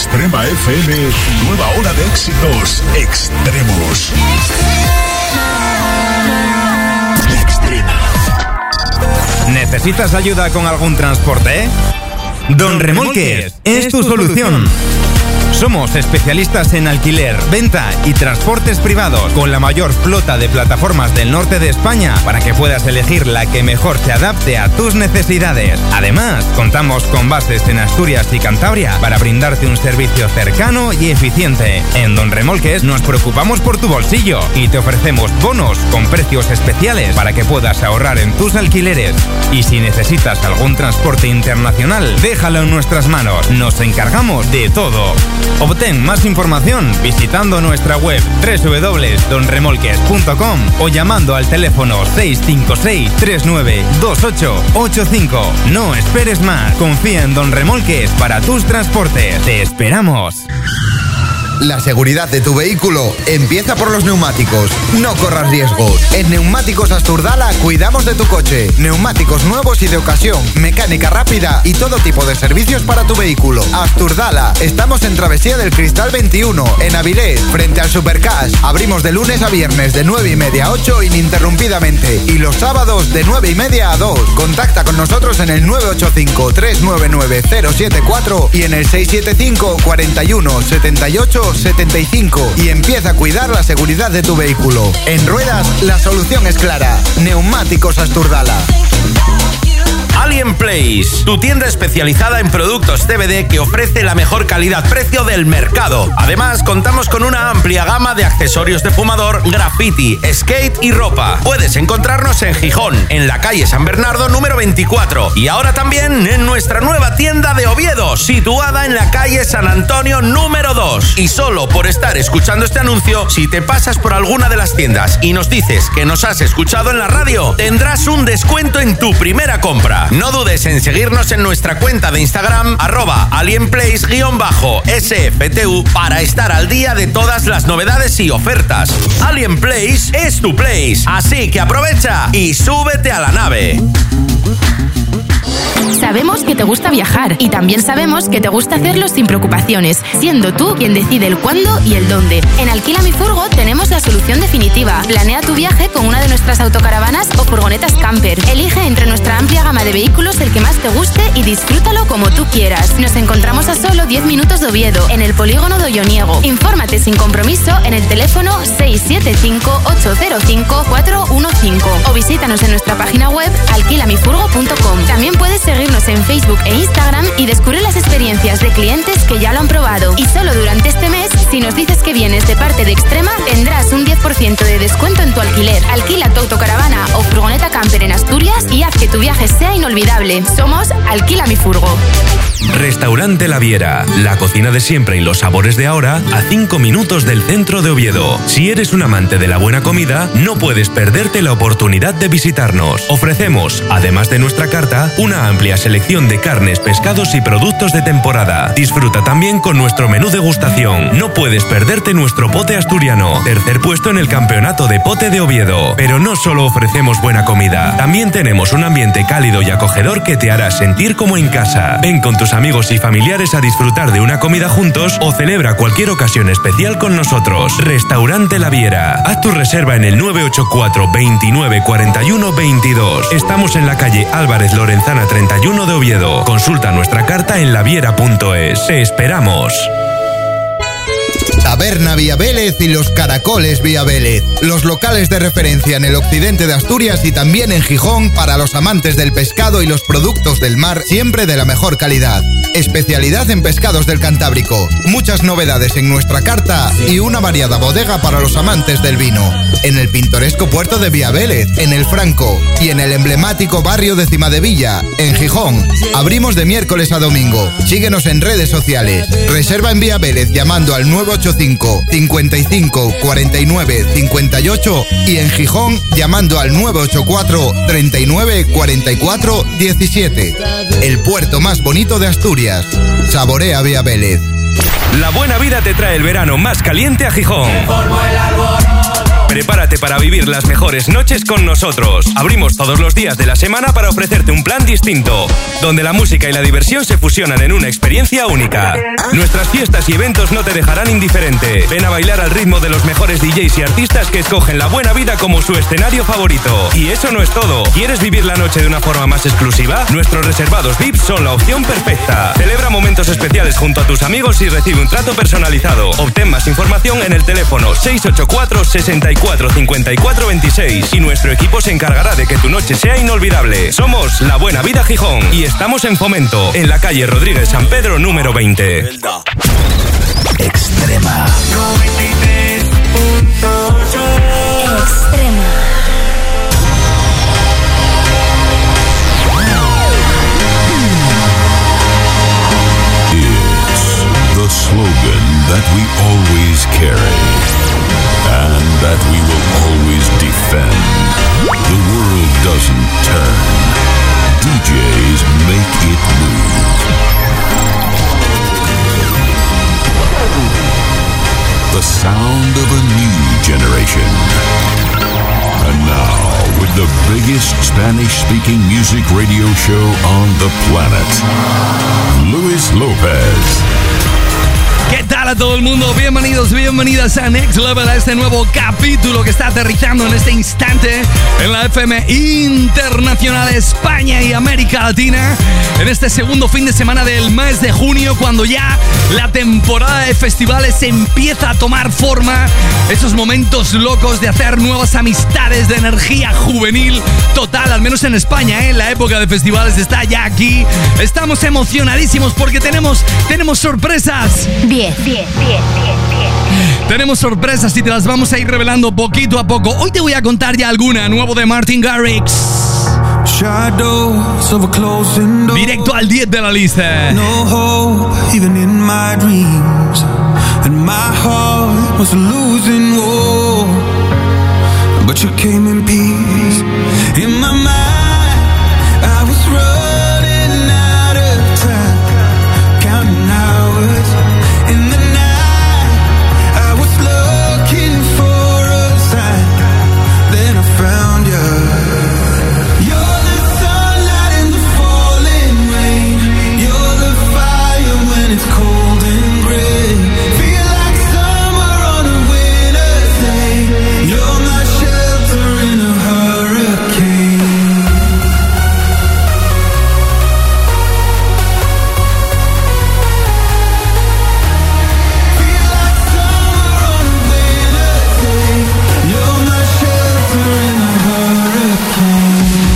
Extrema FM, nueva ola de éxitos extremos. Extrema. ¿Necesitas ayuda con algún transporte? Don Remolques es tu solución. Somos especialistas en alquiler, venta y transportes privados, con la mayor flota de plataformas del norte de España para que puedas elegir la que mejor se adapte a tus necesidades. Además, contamos con bases en Asturias y Cantabria para brindarte un servicio cercano y eficiente. En Don Remolques nos preocupamos por tu bolsillo y te ofrecemos bonos con precios especiales para que puedas ahorrar en tus alquileres. Y si necesitas algún transporte internacional, déjalo en nuestras manos. Nos encargamos de todo. Obtén más información visitando nuestra web www.donremolques.com o llamando al teléfono 656-392885. No esperes más. Confía en Don Remolques para tus transportes. ¡Te esperamos! La seguridad de tu vehículo empieza por los neumáticos. No corras riesgos. En Neumáticos Asturdala cuidamos de tu coche. Neumáticos nuevos y de ocasión, mecánica rápida y todo tipo de servicios para tu vehículo. Asturdala. Estamos en Travesía del Cristal 21, en Avilés, frente al Supercash. Abrimos de lunes a viernes de 9:30 a 8 ininterrumpidamente. Y los sábados de 9:30 a 2. Contacta con nosotros en el 985-399-074 y en el 675 41 78 75 y empieza a cuidar la seguridad de tu vehículo. En ruedas, la solución es clara. Neumáticos Asturdala. Alien Place, tu tienda especializada en productos CBD que ofrece la mejor calidad-precio del mercado. Además, contamos con una amplia gama de accesorios de fumador, graffiti, skate y ropa. Puedes encontrarnos en Gijón, en la calle San Bernardo número 24 y ahora también en nuestra nueva tienda de Oviedo, situada en la calle San Antonio número 2. Y solo por estar escuchando este anuncio, si te pasas por alguna de las tiendas y nos dices que nos has escuchado en la radio, tendrás un descuento en tu primera compra. No dudes en seguirnos en nuestra cuenta de Instagram @alienplace_SFTU para estar al día de todas las novedades y ofertas. Alien Place es tu place, así que aprovecha y súbete a la nave. Sabemos que te gusta viajar y también sabemos que te gusta hacerlo sin preocupaciones, siendo tú quien decide el cuándo y el dónde. En Alquila mi Furgo tenemos la solución definitiva. Planea tu viaje con una de nuestras autocaravanas o furgonetas camper. Elige entre nuestra amplia gama de vehículos el que más te guste y disfrútalo como tú quieras. Nos encontramos a solo 10 minutos de Oviedo, en el polígono de Olloniego. Infórmate sin compromiso en el teléfono 675-805-415 o visítanos en nuestra página web alquilamifurgo.com. También puedes seguirnos en Facebook e Instagram y descubrir las experiencias de clientes que ya lo han probado. Y solo durante este mes, si nos dices que vienes de parte de Extrema, tendrás un 10% de descuento en tu alquiler. Alquila tu autocaravana o furgoneta camper en Asturias y haz que tu viaje sea inolvidable. Somos Alquila mi Furgo. Restaurante La Viera, la cocina de siempre y los sabores de ahora a 5 minutos del centro de Oviedo. Si eres un amante de la buena comida, no puedes perderte la oportunidad de visitarnos. Ofrecemos, además de nuestra carta, una amplia selección de carnes, pescados y productos de temporada. Disfruta también con nuestro menú degustación. No puedes perderte nuestro pote asturiano, tercer puesto en el campeonato de pote de Oviedo. Pero no solo ofrecemos buena comida, también tenemos un ambiente cálido y acogedor que te hará sentir como en casa. Ven con tus amigos y familiares a disfrutar de una comida juntos o celebra cualquier ocasión especial con nosotros. Restaurante La Viera. Haz tu reserva en el 984 29 41 22. Estamos en la calle Álvarez Lorenzana 31 de Oviedo. Consulta nuestra carta en laviera.es. Te esperamos. Taberna Vía Vélez y Los Caracoles Vía Vélez. Los locales de referencia en el occidente de Asturias y también en Gijón para los amantes del pescado y los productos del mar, siempre de la mejor calidad. Especialidad en pescados del Cantábrico. Muchas novedades en nuestra carta y una variada bodega para los amantes del vino. En el pintoresco puerto de Vía Vélez, en el Franco y en el emblemático barrio de Cimadevilla, en Gijón. Abrimos de miércoles a domingo. Síguenos en redes sociales. Reserva en Vía Vélez llamando al 985 55 49 58 y en Gijón llamando al 984 39 44 17. El puerto más bonito de Asturias. Saborea Vía Vélez. La buena vida te trae el verano más caliente a Gijón. Prepárate para vivir las mejores noches con nosotros. Abrimos todos los días de la semana para ofrecerte un plan distinto, donde la música y la diversión se fusionan en una experiencia única. Nuestras fiestas y eventos no te dejarán indiferente. Ven a bailar al ritmo de los mejores DJs y artistas que escogen la buena vida como su escenario favorito. Y eso no es todo. ¿Quieres vivir la noche de una forma más exclusiva? Nuestros reservados VIPs son la opción perfecta. Celebra momentos especiales junto a tus amigos y recibe un trato personalizado. Obtén más información en el teléfono 684 64 54 26 y nuestro equipo se encargará de que tu noche sea inolvidable. Somos La Buena Vida Gijón y estamos en Fomento, en la calle Rodríguez San Pedro número 20. Extrema. Extrema. The slogan that we always carry and that we will always defend. The world doesn't turn. DJs make it move. The sound of a new generation. And now, with the biggest Spanish-speaking music radio show on the planet, Luis Lopez. ¿Qué tal a todo el mundo? Bienvenidos, bienvenidas a Next Level, a este nuevo capítulo que está aterrizando en este instante en la FM Internacional España y América Latina, en este segundo fin de semana del mes de junio, cuando ya la temporada de festivales empieza a tomar forma, esos momentos locos de hacer nuevas amistades, de energía juvenil total, al menos en España, ¿eh? La época de festivales está ya aquí. Estamos emocionadísimos porque tenemos sorpresas. Bien. Tenemos sorpresas y te las vamos a ir revelando poquito a poco. Hoy te voy a contar ya alguna, nuevo de Martin Garrix. Directo al 10 de la lista. No hope, even in my dreams. And my heart was losing war. But you came in peace. In my mind, I was running out of time, counting hours. In the night, I was looking for a sign. Then I found you. You're the sunlight in the falling rain. You're the fire when it's cold and gray. Feel like summer on a winter's day. You're my shelter in a hurricane. Feel like summer on a winter's day. You're my shelter in a hurricane.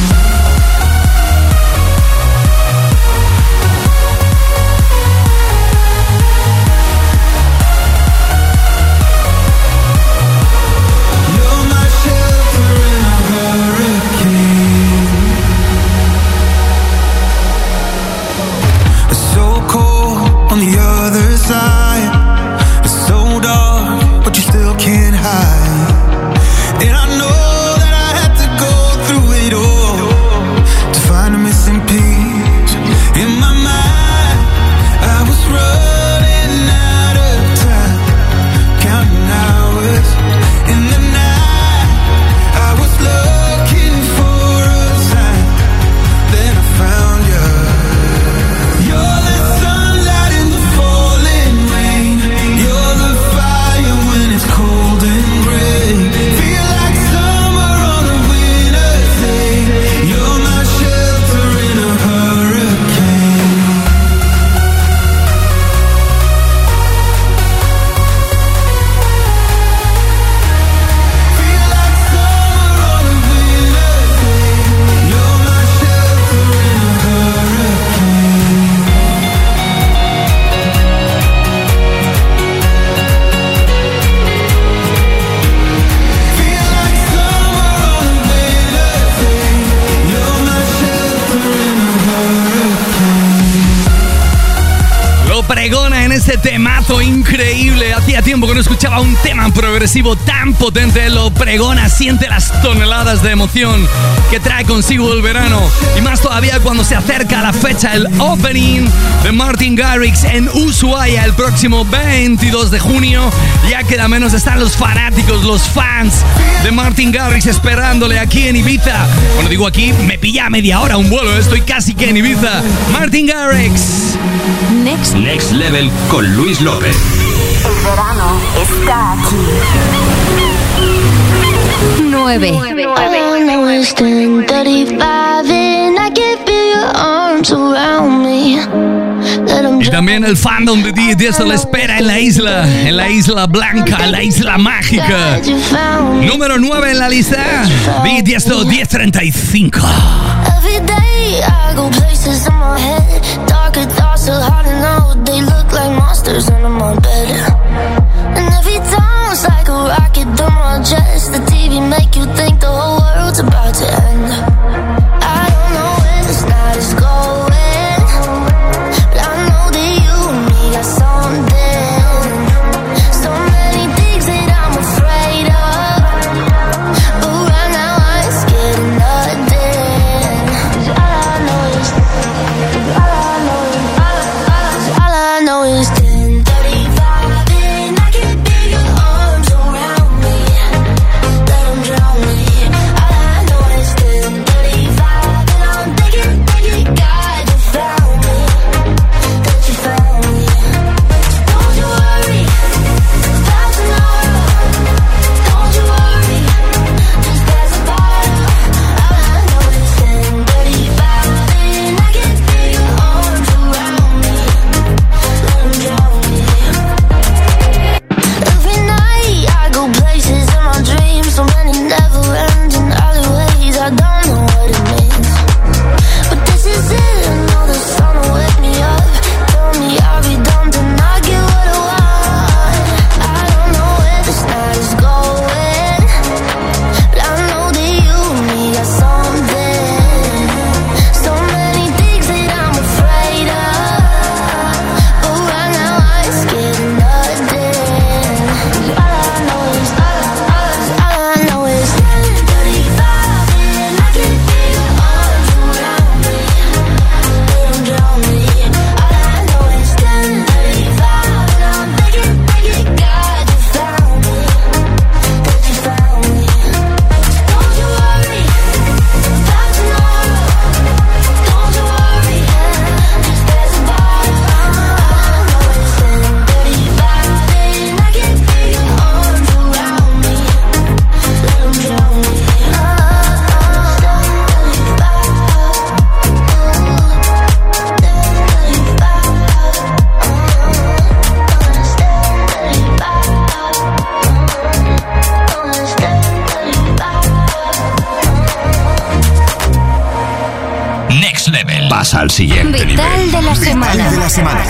You're my shelter in a hurricane. It's so cold on the other side. It's so dark, but you still can't hide. And I know that I had to go through it all to find a missing piece. In my mind, I was running out of time, counting hours. In the night, I was looking for a sign. Then I found you. You're the sunlight in the pregona en este temazo increíble. Hacía tiempo que no escuchaba un tema progresivo tan potente. Lo pregona, siente las toneladas de emoción que trae consigo el verano. Y más todavía cuando se acerca la fecha, el opening de Martin Garrix en Ushuaia el próximo 22 de junio. Ya queda menos, están los fanáticos, los fans de Martin Garrix esperándole aquí en Ibiza. Bueno, digo aquí, me pilla a media hora un vuelo, estoy casi que en Ibiza. Martin Garrix. Next Level con Luis López. El verano está aquí. 9. Y también el fandom de Tiesto le espera en la isla blanca, en la isla mágica. Número 9 en la lista, Tiesto 1035. Every day I go places in my head. Darker thoughts are hard to know. They look like monsters under my bed. And every time it's like a rocket through my chest. The TV make you think the whole world's about to end. I don't know where this night is going, but I know that you and me got something. So many things that I'm afraid of, but right now I ain't scared of nothing. All I know is 10:35 and I can feel your arms around me. Let them drown me. All I know is 10:35 and I'm thinking, God, you found me. That you found me. Don't you worry about tomorrow. Don't you worry, just pass the bottle. All I know is 10:35 and I can feel your arms around me. Let them drown me. Every night I go places in my dreams, so many never-ending alleyways. I don't know what it means, but this is it. I know the sun will wake me up. Tell me I'll be done, then I get what I want. I don't know where this night is going, but I know that you and me got something. So many things that I'm afraid of, but right now I ain't scared of nothing. All I know is 10:35 and I can feel your arms around me. Let them drown me. All I know is 10:35 and I'm thinking, God, you found me. That you found me. Don't you worry about tomorrow. Don't you worry, just pass the bottle. All I know is 10:35 and I can feel your arms around me. Let them drown me. Next Level. Pasa al siguiente nivel. Vital de la semana.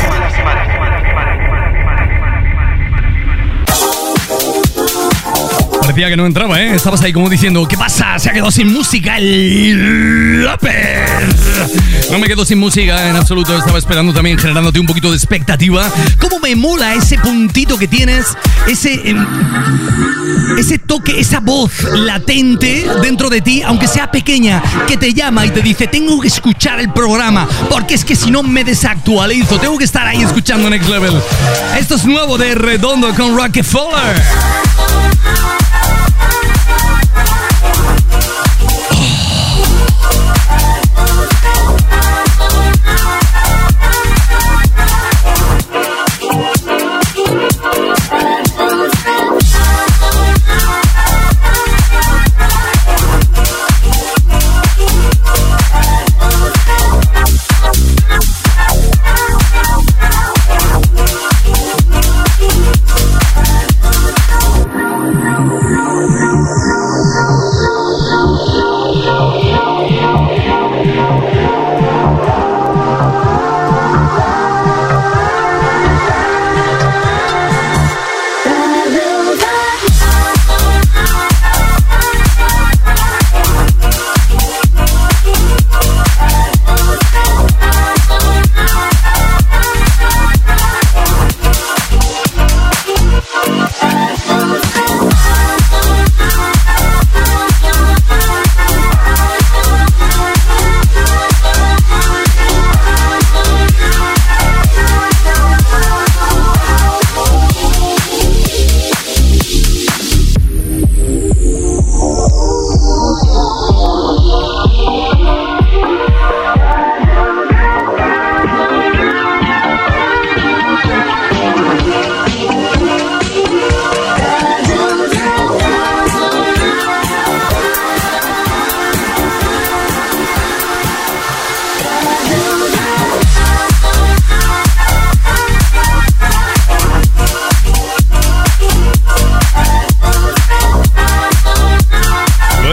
Parecía que no entraba, ¿eh? Estabas ahí como diciendo, ¿qué pasa? Se ha quedado sin música el López. No me quedo sin música en absoluto. Estaba esperando también, generándote un poquito de expectativa. ¿Cómo me mola ese puntito que tienes? Ese toque, esa voz latente dentro de ti, aunque sea pequeña, que te llama y te dice, tengo que escuchar el programa, porque es que si no me desactualizo. Tengo que estar ahí escuchando Next Level. Esto es nuevo de Redondo con Rockefeller.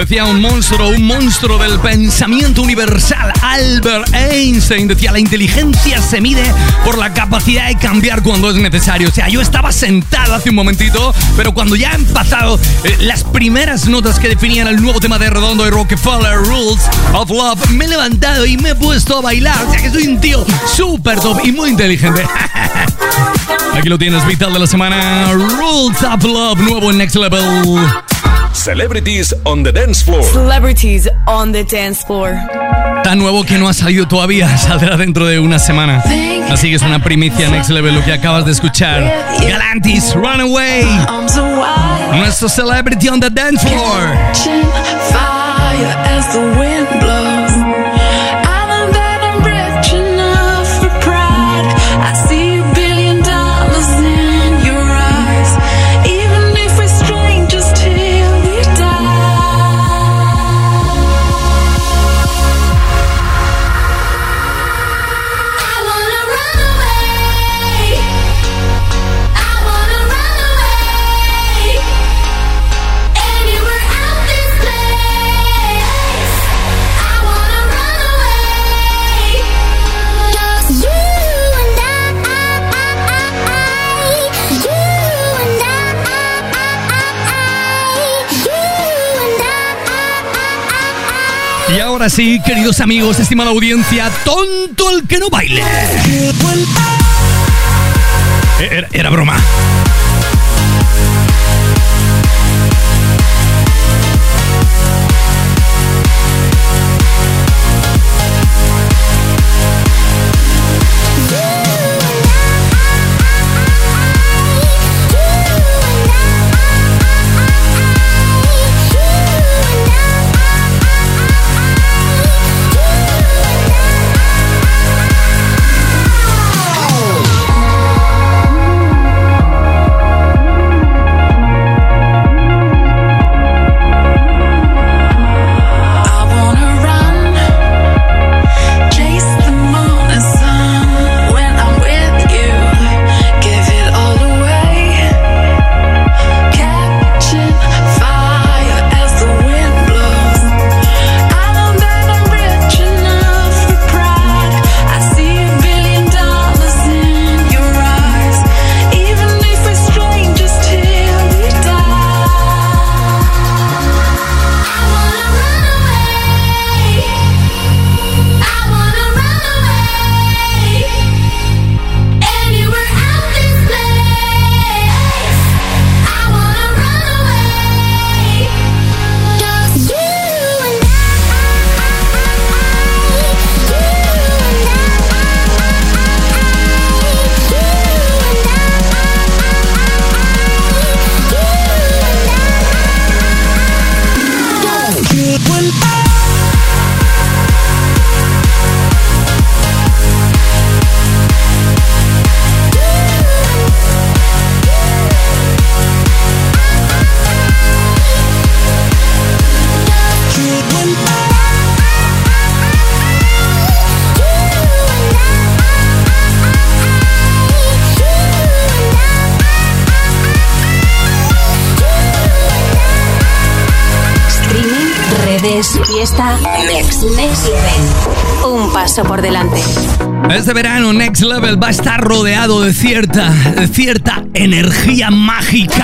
decía un monstruo del pensamiento universal. Albert Einstein decía: la inteligencia se mide por la capacidad de cambiar cuando es necesario. O sea, yo estaba sentado hace un momentito, pero cuando ya han pasado las primeras notas que definían el nuevo tema de Redondo y Rockefeller, Rules of Love, me he levantado y me he puesto a bailar. O sea que soy un tío súper top y muy inteligente. Aquí lo tienes, vital de la semana, Rules of Love, nuevo en Next Level. Celebrities on the Dance Floor. Celebrities on the Dance Floor. Tan nuevo que no ha salido todavía, saldrá dentro de una semana. Así que es una primicia Next Level lo que acabas de escuchar. Galantis, Runaway. Nuestro Celebrity on the Dance Floor. Fire as the wind blows. Y ahora sí, queridos amigos, estimada audiencia, tonto el que no baile. Era broma. Fiesta Next Level. Un paso por delante. Este verano Next Level va a estar rodeado de cierta energía mágica.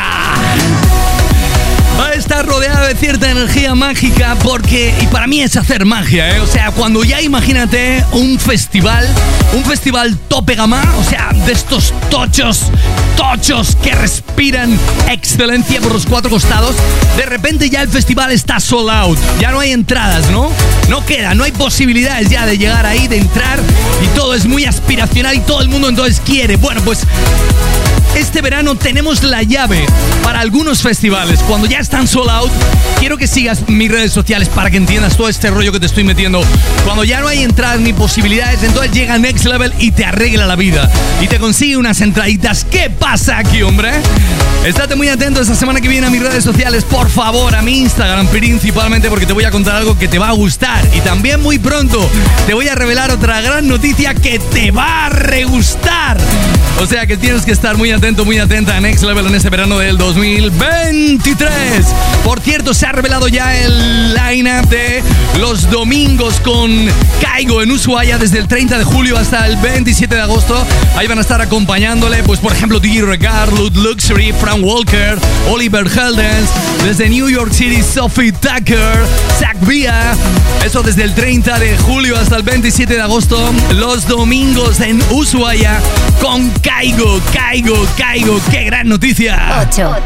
Va a estar rodeado de cierta energía mágica porque, y para mí es hacer magia, O sea, cuando ya imagínate un festival tope gama, o sea, de estos tochos que respiran excelencia por los cuatro costados, de repente ya el festival está sold out, ya no hay entradas, ¿no? No hay posibilidades ya de llegar ahí, de entrar, y todo es muy aspiracional y todo el mundo entonces quiere. Bueno, pues este verano tenemos la llave para algunos festivales. Cuando ya están sold out, quiero que sigas mis redes sociales para que entiendas todo este rollo que te estoy metiendo. Cuando ya no hay entradas ni posibilidades, entonces llega Next Level y te arregla la vida y te consigue unas entraditas. ¿Qué pasa aquí, hombre? Estate muy atento esta semana que viene a mis redes sociales, por favor, a mi Instagram principalmente, porque te voy a contar algo que te va a gustar. Y también muy pronto te voy a revelar otra gran noticia que te va a regustar. O sea que tienes que estar muy atento atento, muy atenta a Next Level en este verano del 2023. Por cierto, se ha revelado ya el line-up de los domingos con Caigo en Ushuaia desde el 30 de julio hasta el 27 de agosto. Ahí van a estar acompañándole, pues por ejemplo, Diggy Regard, Lud Luxury, Frank Walker, Oliver Heldens. Desde New York City, Sophie Tucker, Zach Via. Eso desde el 30 de julio hasta el 27 de agosto. Los domingos en Ushuaia con Caigo. ¡Qué gran noticia! 8.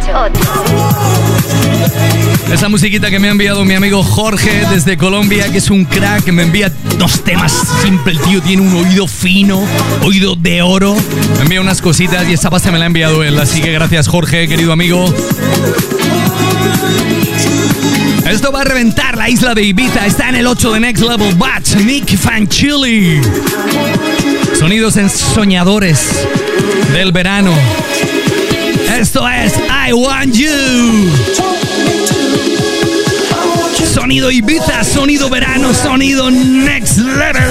Esa musiquita que me ha enviado mi amigo Jorge desde Colombia, que es un crack, que me envía dos temas. Siempre el tío tiene un oído fino, oído de oro. Me envía unas cositas y esa base me la ha enviado él. Así que gracias, Jorge, querido amigo. Esto va a reventar la isla de Ibiza. Está en el 8 de Next Level. Bats, Nick Fanchili. Sonidos ensoñadores del verano. Esto es I Want You. Sonido Ibiza, sonido verano, sonido Next Level.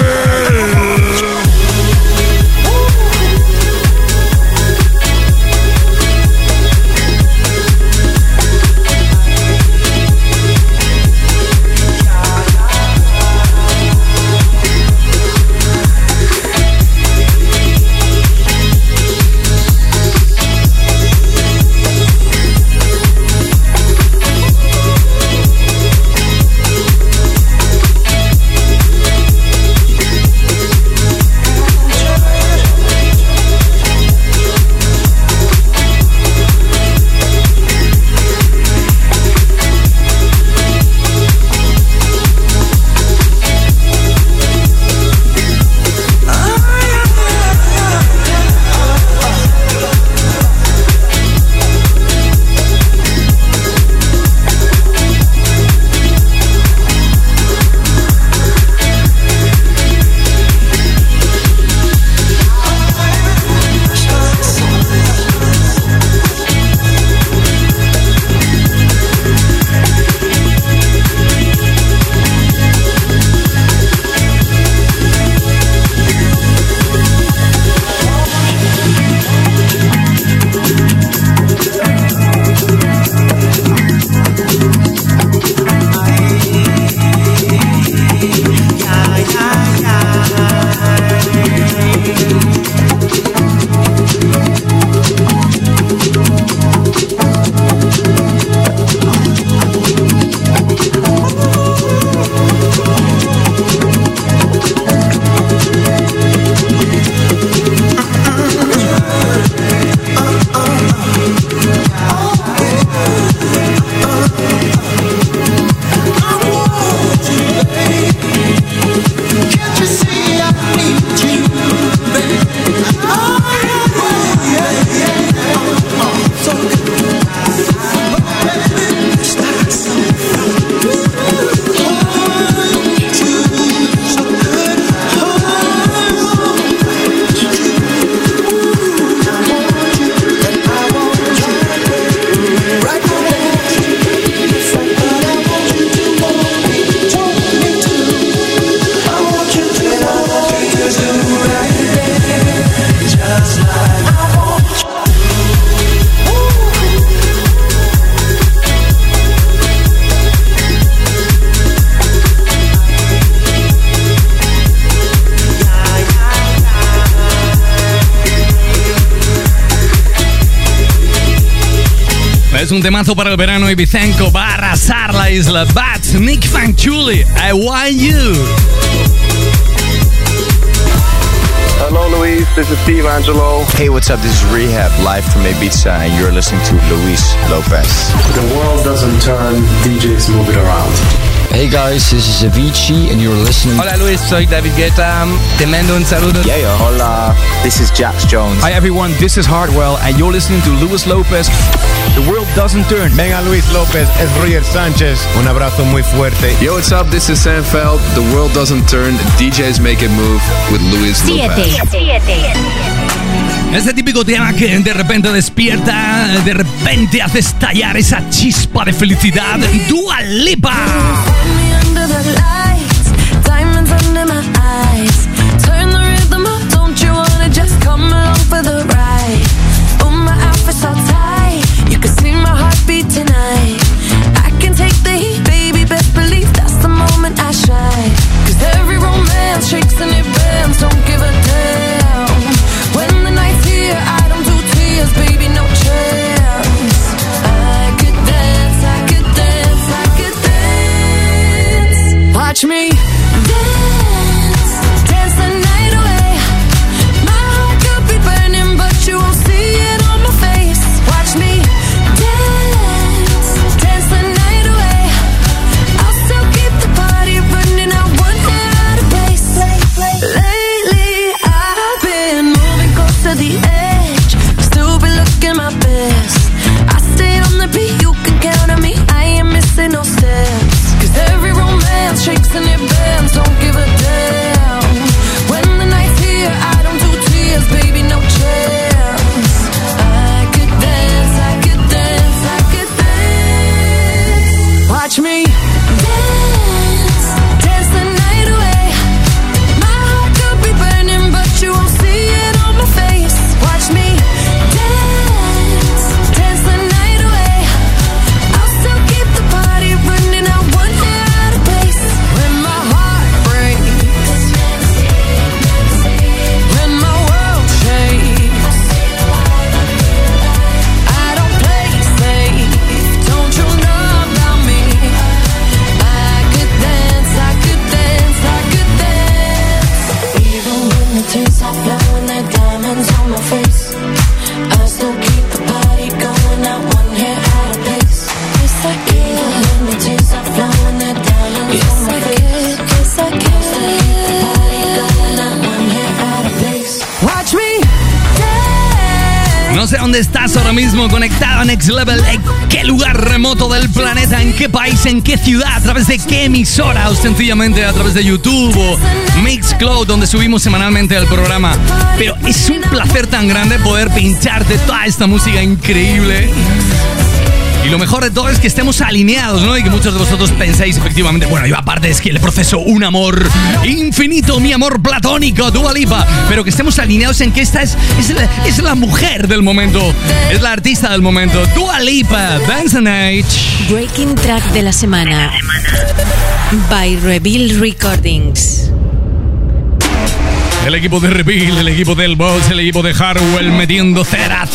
Es un temazo para el verano ibicenco. Va a arrasar la isla. Bats, Nick Fanchuli, I Want You. Hello, Luis. This is Steve Angelo. Hey, what's up? This is Rehab, live from Ibiza, and you're listening to Luis Lopez. The world doesn't turn, DJs move it around. Hey guys, this is Avicii and you're listening. Hola Luis, soy David Guetta. Te mando un saludo. Yeah. Hola, this is Jax Jones. Hi everyone, this is Hardwell and you're listening to Luis Lopez. The world doesn't turn. Venga Luis López, es Roger Sánchez. Un abrazo muy fuerte. Yo, what's up? This is Sam Feld. The world doesn't turn. DJs make it move with Luis Lopez. Este típico tema que de repente despierta, de repente hace estallar esa chispa de felicidad. Dua Lipa. Turn the rhythm up, don't you wanna just come along for the ride? flowing, the diamonds on my face. I still keep the party going, not one hair out of place. Yes, I can. When the tears are flowing, the diamonds on my face. Yes, I can. Still keep the party going, not one hair out of place. Watch me. No sé dónde estás ahora mismo conectado a Next Level, en qué lugar remoto del planeta, en qué país, en qué ciudad, a través de qué emisora o sencillamente a través de YouTube o Mixcloud, donde subimos semanalmente el programa. Pero es un placer tan grande poder pincharte toda esta música increíble. Y lo mejor de todo es que estemos alineados, ¿no? Y que muchos de vosotros penséis efectivamente, bueno, yo aparte es que le profeso un amor infinito, mi amor platónico, Dua Lipa, pero que estemos alineados en que esta es la mujer del momento, es la artista del momento, Dua Lipa, Dance and Age. Breaking Track de la semana by Reveal Recordings. El equipo de Reveal, el equipo del Boss, el equipo de Hardwell metiendo cera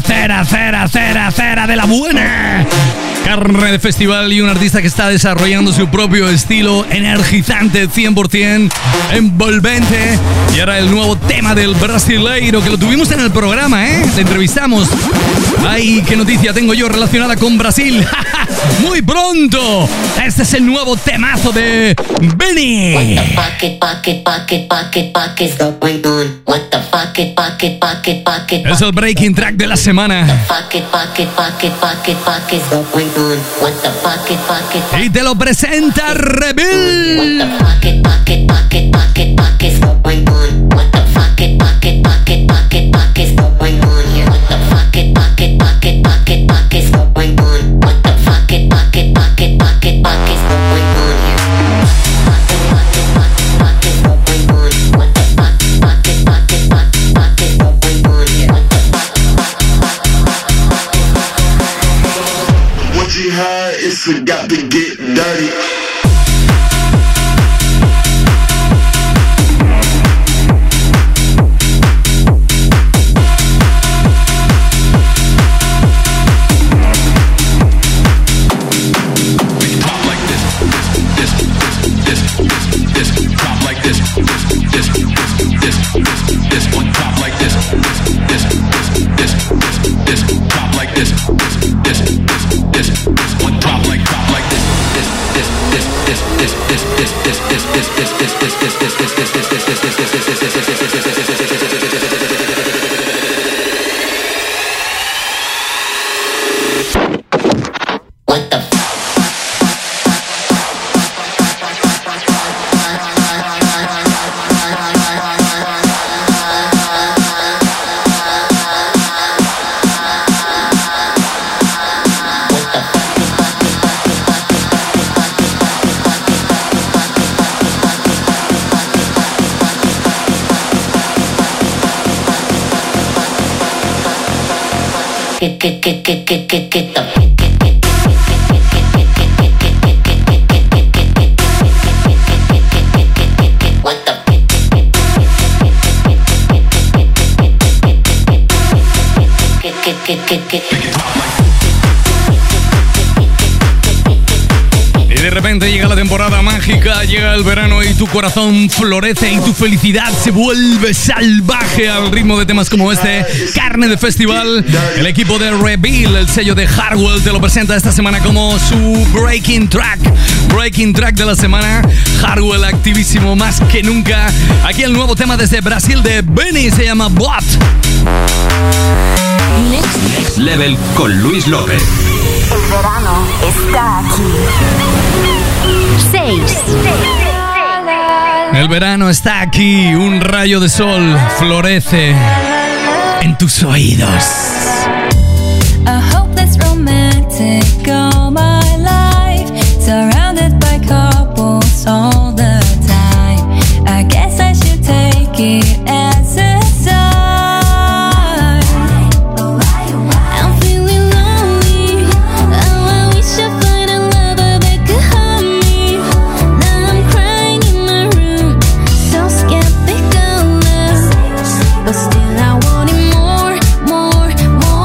de la buena. Carne de festival y un artista que está desarrollando su propio estilo energizante, 100% envolvente. Y ahora el nuevo tema del brasileiro, que lo tuvimos en el programa, ¿eh? Le entrevistamos. Ay, qué noticia tengo yo relacionada con Brasil. Muy pronto. Este es el nuevo temazo de Benny. Es el breaking track de la semana. Y te lo presenta Reveal. It's got to get dirty. Y de repente llega la temporada mágica, llega el verano y tu corazón florece y tu felicidad se vuelve salvaje al ritmo de temas como este. Carne de festival, el equipo de Reveal, el sello de Hardwell, te lo presenta esta semana como su breaking track de la semana. Hardwell activísimo más que nunca. Aquí el nuevo tema desde Brasil de Benny, se llama Bot. Next Level con Luis López. El verano está aquí. 6. El verano está aquí, un rayo de sol florece en tus oídos. A hopeless romantic all my life, surrounded by couples all the time. I guess I should take it as a sign. I'm feeling lonely. Oh, I wish I find a lover that could hold me. Now I'm crying in my room, so skeptical now, but still I want it more, more, more.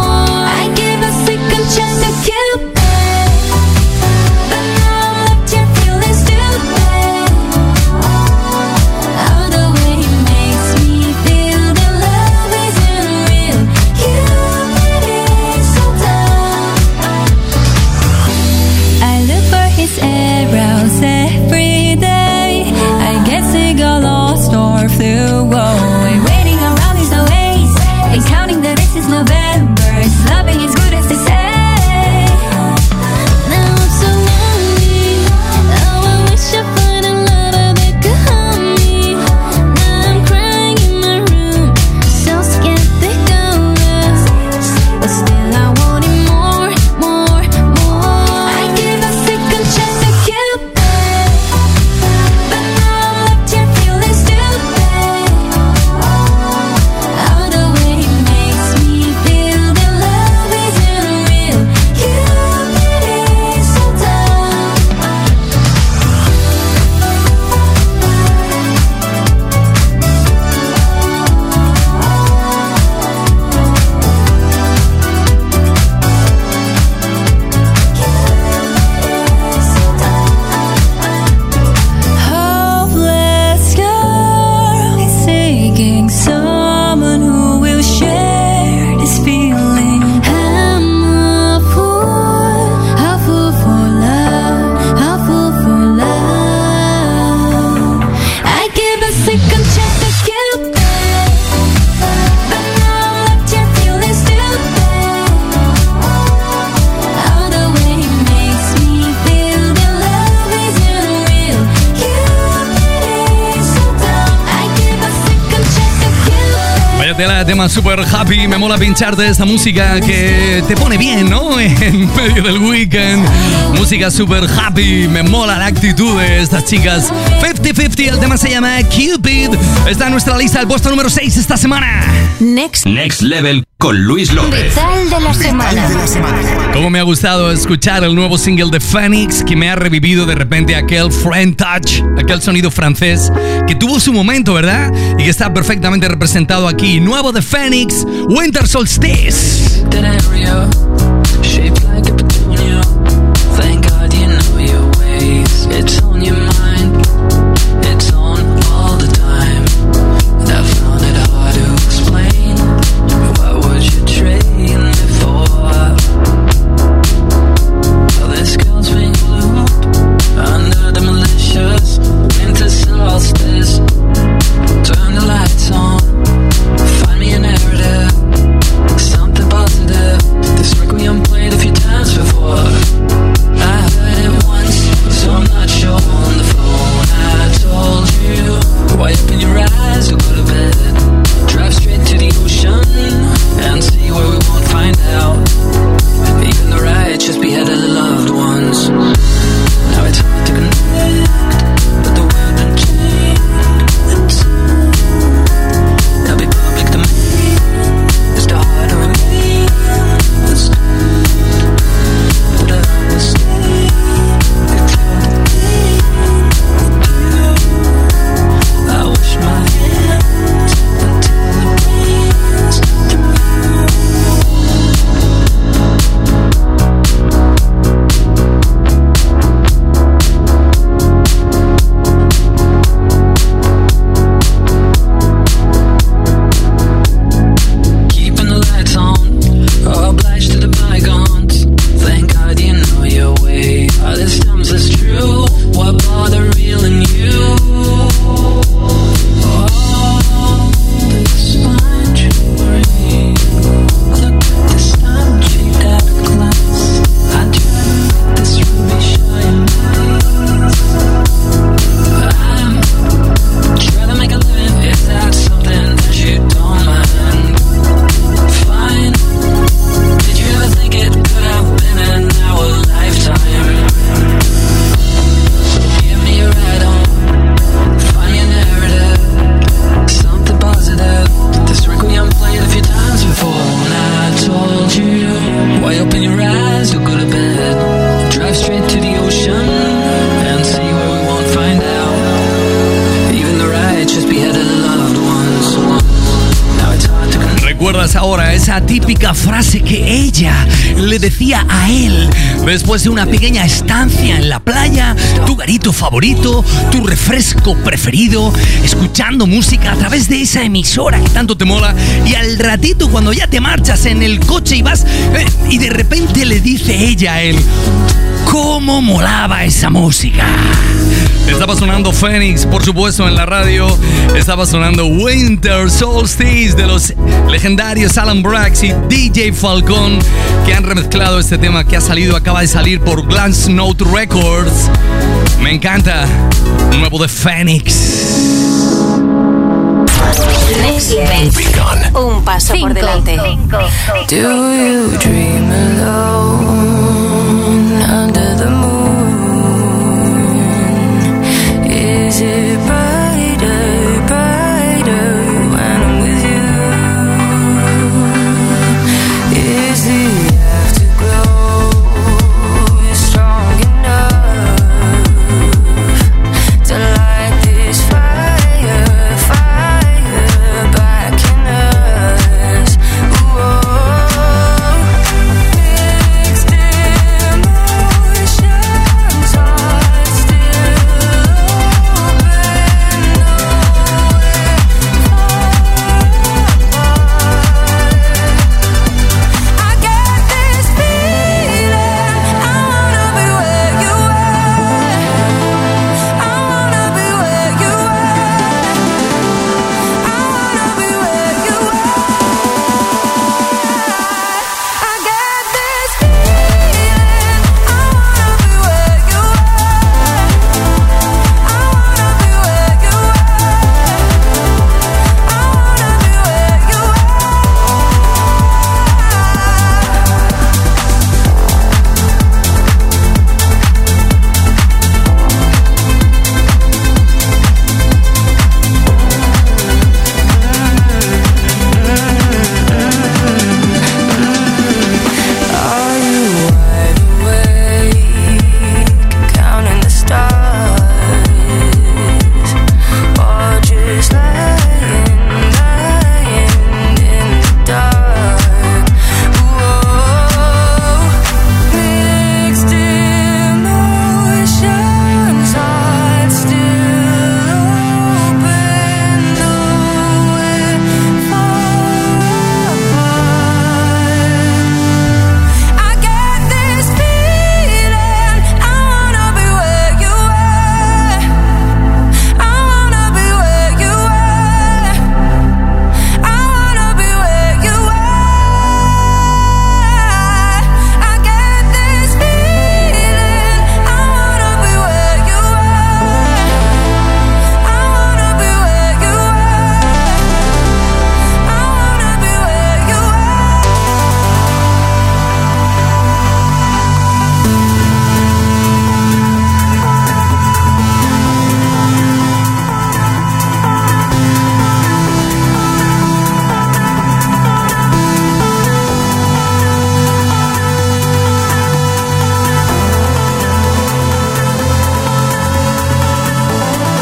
Tela, tema super happy. Me mola pincharte esta música que te pone bien, ¿no? En medio del weekend. Música super happy. Me mola la actitud de estas chicas. 50-50, el tema se llama Cupid. Está en nuestra lista el puesto número 6 esta semana. Next Level con Luis López. Vital de la semana. Cómo me ha gustado escuchar el nuevo single de Phoenix, que me ha revivido de repente aquel Friend Touch, aquel sonido francés que tuvo su momento, ¿verdad? Y que está perfectamente representado aquí. Nuevo de Phoenix, Winter Solstice. Ahora esa típica frase que ella le decía a él después de una pequeña estancia en la playa, tu garito favorito, tu refresco preferido, escuchando música a través de esa emisora que tanto te mola, y al ratito cuando ya te marchas en el coche y vas y de repente le dice ella a él: ¿cómo molaba esa música? Estaba sonando Phoenix, por supuesto, en la radio. Estaba sonando Winter Solstice de los legendarios Alan Brax y DJ Falcon, que han remezclado este tema que acaba de salir por Glance Note Records. Me encanta. Nuevo de Phoenix. Next Level. Un paso por delante. Do you dream alone under the moon? Is it brighter, brighter when I'm with you? Is the afterglow strong enough to light this fire, fire back in us? Ooh, mixed in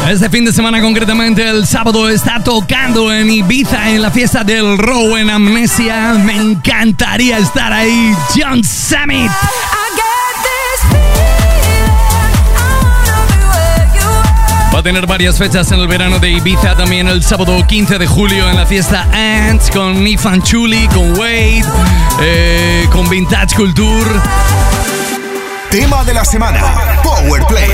Este fin de semana, concretamente el sábado, está tocando en Ibiza en la fiesta del Row en Amnesia. Me encantaría estar ahí. John Summit. Va a tener varias fechas en el verano de Ibiza. También el sábado 15 de julio en la fiesta Ants con Nifan Chuli, con Wade, con Vintage Culture. Tema de la semana, Power Play.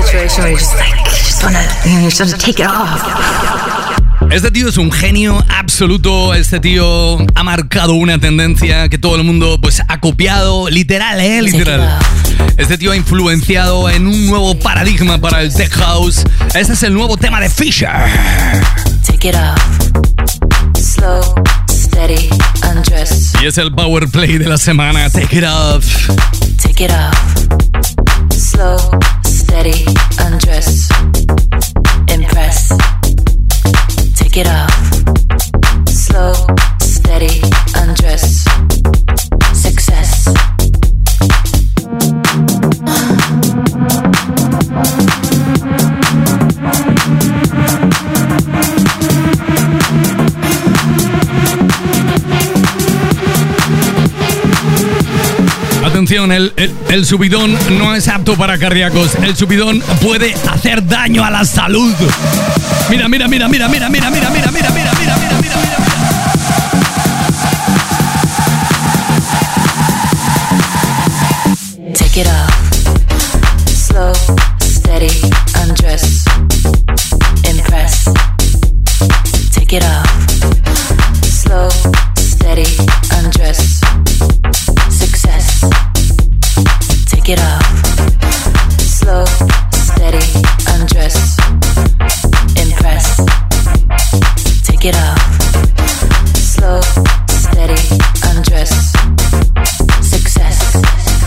Este tío es un genio absoluto. Este tío ha marcado una tendencia que todo el mundo pues ha copiado. Literal, literal. Este tío ha influenciado en un nuevo paradigma para el tech house. Este es el nuevo tema de Fisher. Take it off. Slow, steady, undress. Y es el Power Play de la semana. Take it off. Take it off. Slow, steady, undress. Impress. Take it off. Slow, steady, undress. Success. Atención, el subidón no es apto para cardíacos. El subidón puede hacer daño a la salud. Mira, mira, mira, mira, mira, mira, mira, mira, mira, mira, mira, mira, mira, mira. Take it off. Slow, steady, undress. Impress. Take it off. Slow, steady, undress. Success. Take it off. Slow, steady, undress. Impress. Take it off. Slow, steady, undress. Success.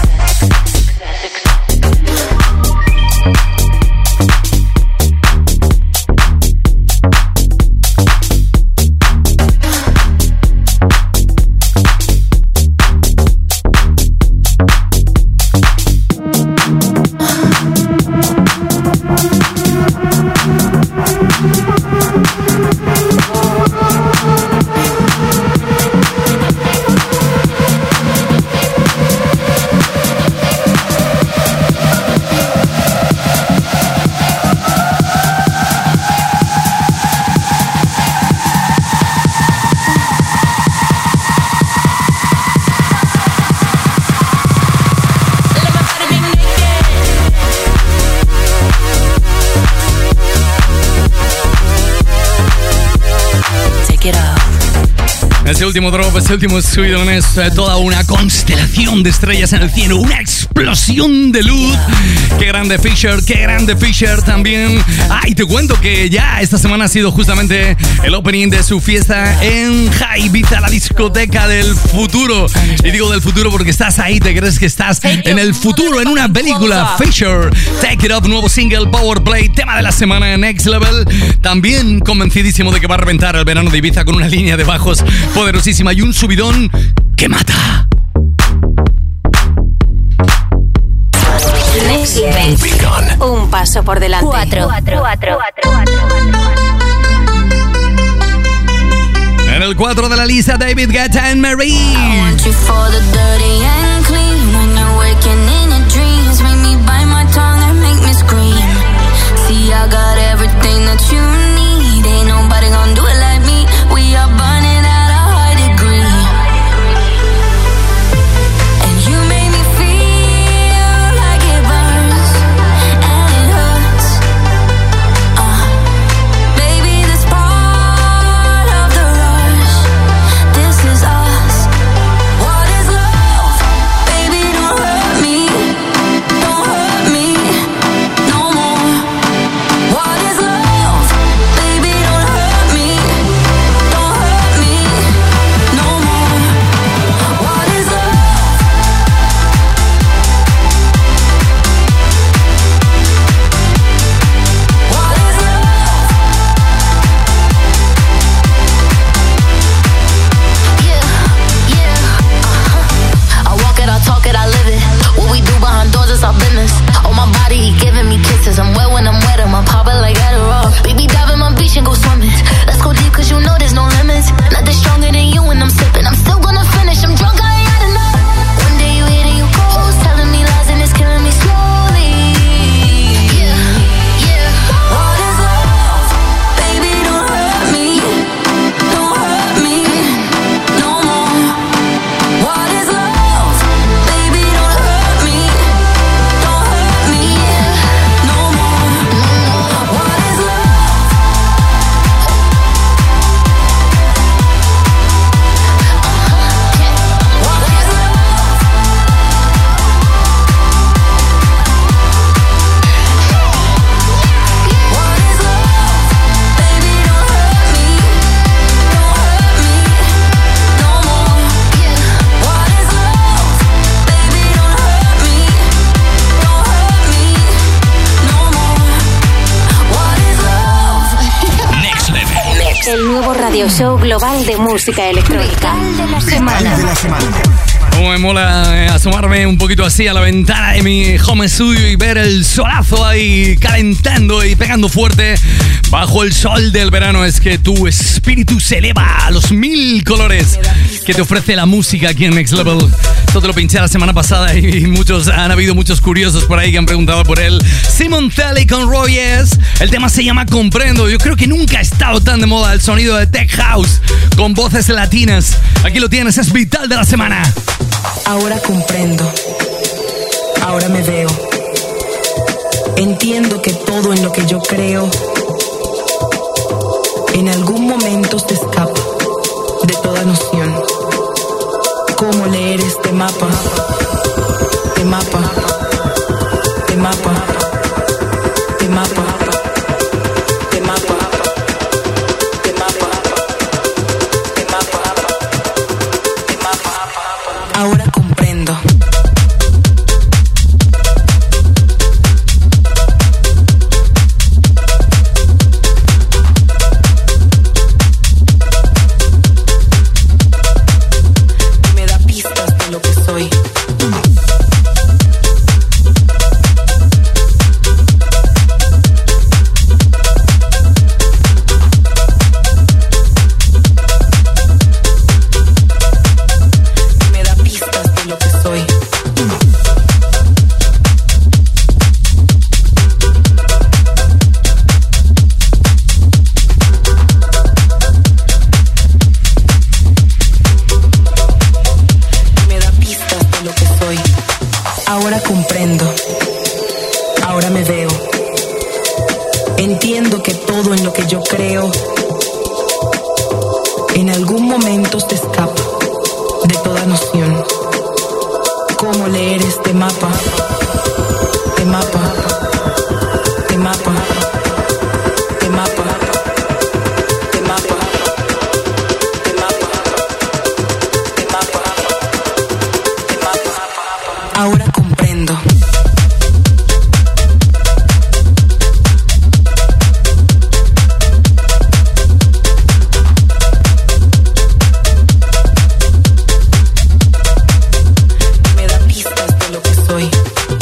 Este último drop, este último subidón es toda una constelación de estrellas en el cielo, una explosión de luz. Qué grande Fisher también. Y te cuento que ya esta semana ha sido justamente el opening de su fiesta en Ibiza, la discoteca del futuro. Y digo del futuro porque estás ahí, te crees que estás en el futuro, en una película. Fisher, Take It Up, nuevo single, Power Play, tema de la semana en Next Level. También convencidísimo de que va a reventar el verano de Ibiza con una línea de bajos poderosísima y un subidón que mata. Next Level. Un paso por delante. 4. En el 4 de la lista, David Guetta and Marie. I want you for the dirty and clean. When you're waking in your dreams, make me bite my tongue and make me scream. See, I got everything that you need. Ain't nobody gonna do it like me. We are burning at a high degree. And you make me feel like it burns and it hurts. Baby, this part of the rush. This is us. What is love? Baby, don't hurt me. Don't hurt me no more. What is radio show global de música electrónica. De la semana. Como me mola asomarme un poquito así a la ventana de mi home studio y ver el solazo ahí calentando y pegando fuerte bajo el sol del verano. Es que tu espíritu se eleva a los 1000 colores que te ofrece la música aquí en Next Level. Esto te lo pinché la semana pasada y han habido muchos curiosos por ahí que han preguntado por él. Simon Telly con Royes. El tema se llama Comprendo. Yo creo que nunca ha estado tan de moda el sonido de Tech House con voces latinas. Aquí lo tienes, es Vital de la semana. Ahora comprendo, ahora me veo, entiendo que todo en lo que yo creo en algún momento se escapa de toda noción. ¿Cómo leer este mapa? De mapa, de mapa, de mapa, de mapa, de mapa, de mapa, de mapa. Ahora comprendo. Me da pistas de lo que soy. Ahora comprendo, ahora me veo, entiendo que todo en lo que yo creo en algún momento se escapa de toda noción. ¿Cómo leer este mapa? De mapa, de mapa, de mapa, de mapa, de mapa, de mapa, de mapa. Ahora comprendo. Me da pistas de lo que soy.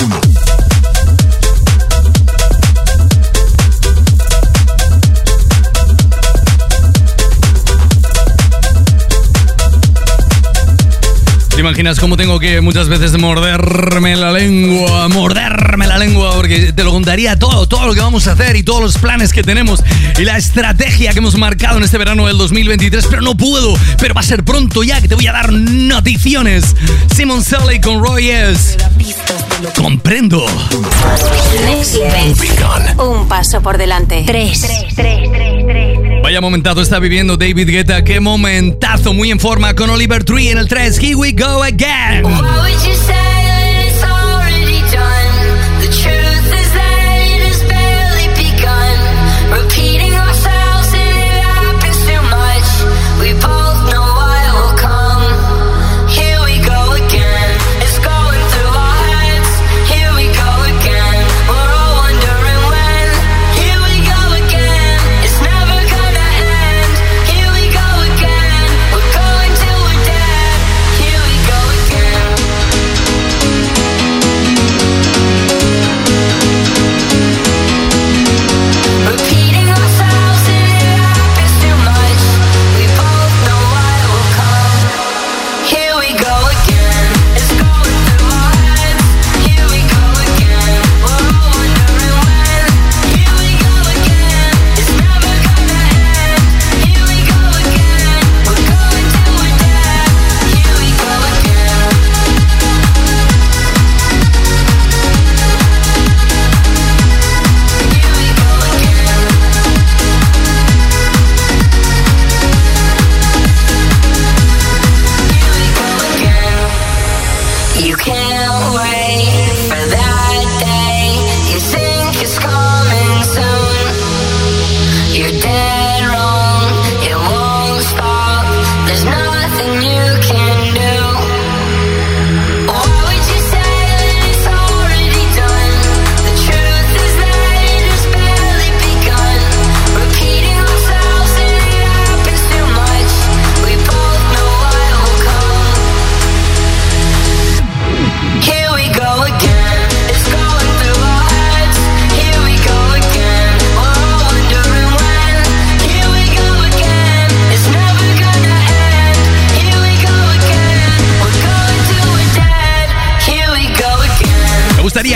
¿Te imaginas cómo tengo que muchas veces morderme la lengua, porque te lo contaría todo lo que vamos a hacer y todos los planes que tenemos y la estrategia que hemos marcado en este verano del 2023, pero no puedo, pero va a ser pronto ya que te voy a dar noticiones. Simon Telly con Royes. Comprendo. Next Level. Un paso por delante. 3. Vaya momentazo está viviendo David Guetta, qué momentazo, muy en forma con Oliver Tree en el 3. Here we go again.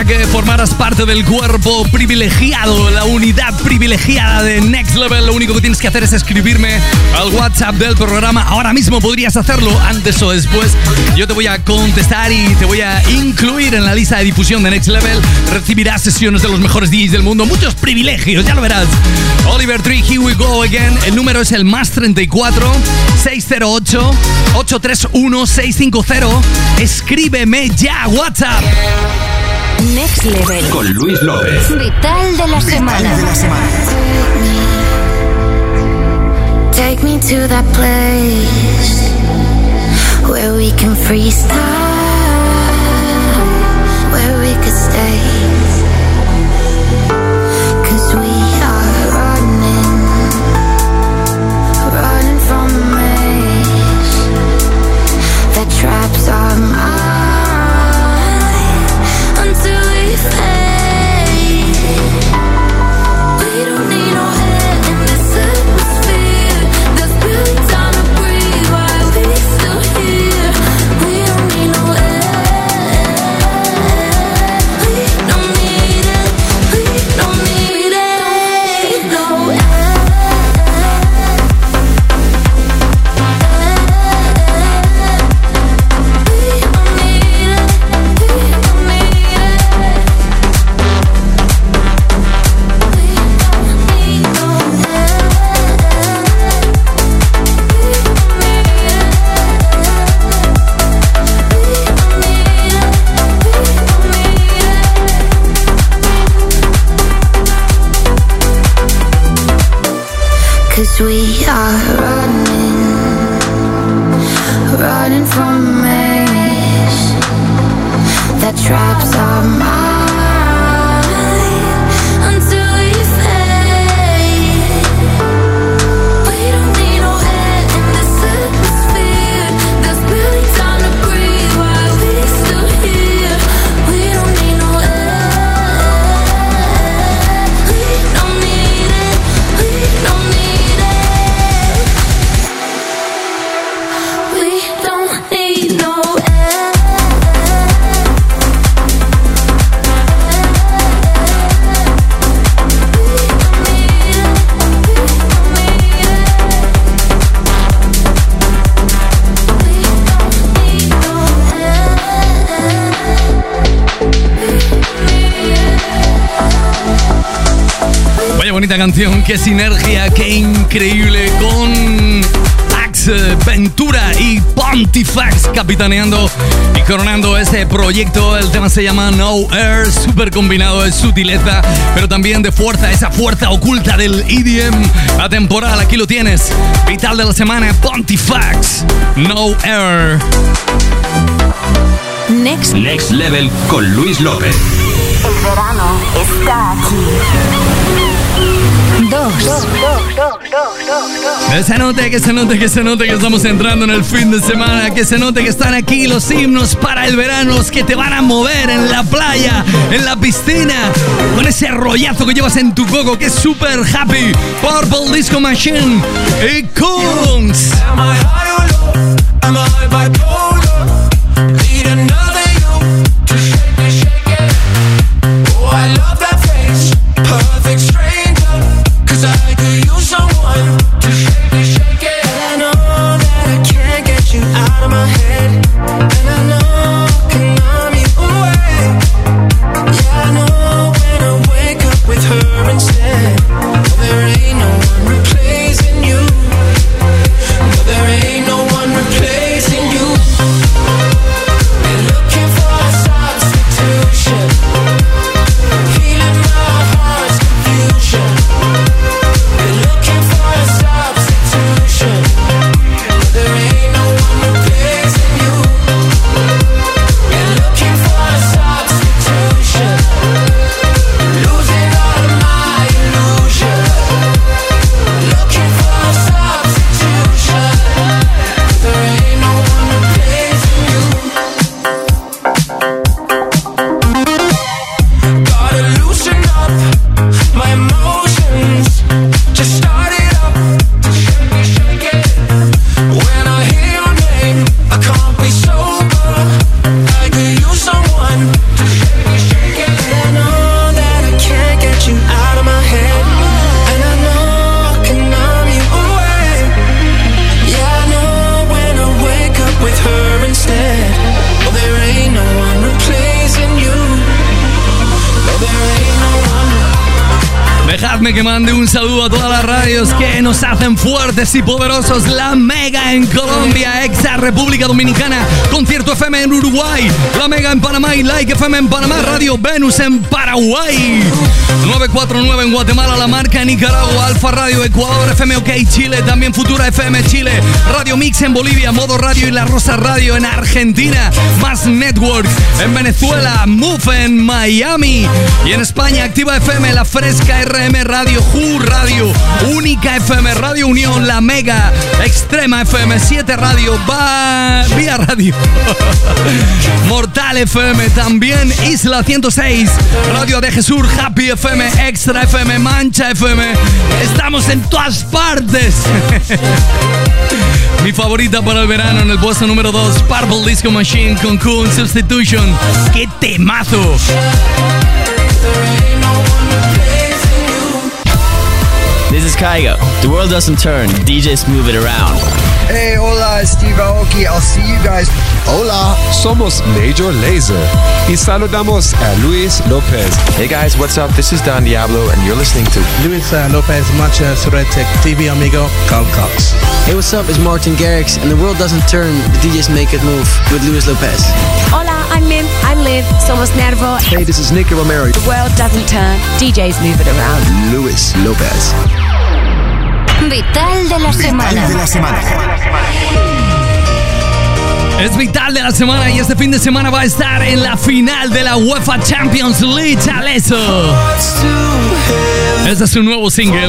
gustaría que formaras parte del cuerpo privilegiado, la unidad privilegiada de Next Level, lo único que tienes que hacer es escribirme al WhatsApp del programa. Ahora mismo podrías hacerlo, antes o después. Yo te voy a contestar y te voy a incluir en la lista de difusión de Next Level. Recibirás sesiones de los mejores DJs del mundo, muchos privilegios, ya lo verás. Oliver Tree, here we go again. El número es el +34 608 831 650. Escríbeme ya, WhatsApp. Next Level con Luis López. Vital de la semana. Take me to that place where we can freestyle, where we could stay. 'Cause we are running from the maze that traps our mind until we fade. We don't need no air in this atmosphere. There's barely time to breathe while we still here. We don't need no air. We don't need it. We don't need it. No air. Cause we are running from a maze that traps our mind until we fade. We don't need no air in this atmosphere. There's barely time to breathe while we still here. We don't need no air. We don't need it. We don't need Vaya bonita canción, qué sinergia, qué increíble con Axe Ventura y Pontifex capitaneando y coronando este proyecto. El tema se llama No Air, súper combinado de sutileza, pero también de fuerza, esa fuerza oculta del EDM atemporal. Aquí lo tienes, vital de la semana, Pontifex, No Air. Next Level con Luis López. El verano está aquí. 2. Que se note, que se note, que se note que estamos entrando en el fin de semana. Que se note que están aquí los himnos para el verano, los que te van a mover en la playa, en la piscina, con ese rollazo que llevas en tu coco, que es super happy. Purple Disco Machine y Kungs. Am I bipolar? Need another you to shake it, shake it. Oh, I love that face, perfect stranger. 'Cause I could use someone to shake it, shake it. And I know that I can't get you out of my head. And I know can numb you away. Yeah, I know when I wake up with her instead. Oh, there ain't no one replacing you. No, there ain't no one replacing you. Been looking for a substitution, feeling my heart's confusion. Been looking for a substitution, but there ain't no one replacing you. Dejadme que mande un saludo a todas las radios que nos hacen fuertes y poderosos. La Mega en Colombia, Exa República Dominicana, Concierto FM en Uruguay, La Mega en Panamá y Like FM en Panamá, Radio Venus en Paraguay, 949 en Guatemala, La Marca en Nicaragua, Alfa Radio Ecuador, FM OK Chile, también Futura FM Chile, Radio Mix en Bolivia, Modo Radio y La Rosa Radio en Argentina, Más Network en Venezuela, Move en Miami y en España, Activa FM, La Fresca, RM Radio, Ju Radio, Única FM, Radio Unión, La Mega, Extrema FM, 7 Radio, Vía Radio, Mortal FM, también Isla 106, Radio de Jesús, Happy FM, Extra FM, Mancha FM. Estamos en todas partes. Mi favorita para el verano en el puesto número 2, Purple Disco Machine con Cool Substitution. ¡Qué temazo! This is Kygo. The world doesn't turn, DJs move it around. Hey, hola, Steve Aoki. I'll see you guys. Hola, somos Major Lazer y saludamos a Luis Lopez. Hey guys, what's up? This is Don Diablo and you're listening to Luis Lopez, Macha Suretic, TV Amigo, Carl Cox. Hey, what's up? It's Martin Garrix and the world doesn't turn, the DJs make it move with Luis Lopez. Hola, I'm Mim. I'm Liv. Somos Nervo. Hey, this is Nicky Romero. The world doesn't turn, DJs move it around. Luis Lopez. Vital de la semana. Es Vital de la semana y este fin de semana va a estar en la final de la UEFA Champions League, Chalezo. Este es su nuevo single.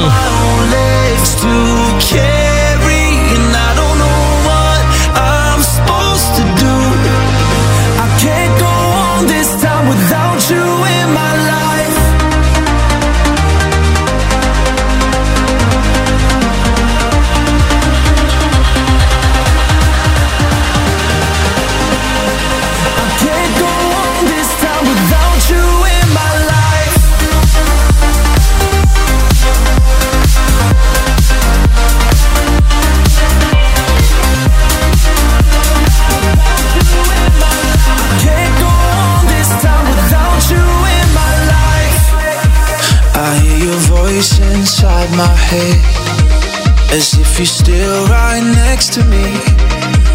Inside my head, as if you're still right next to me.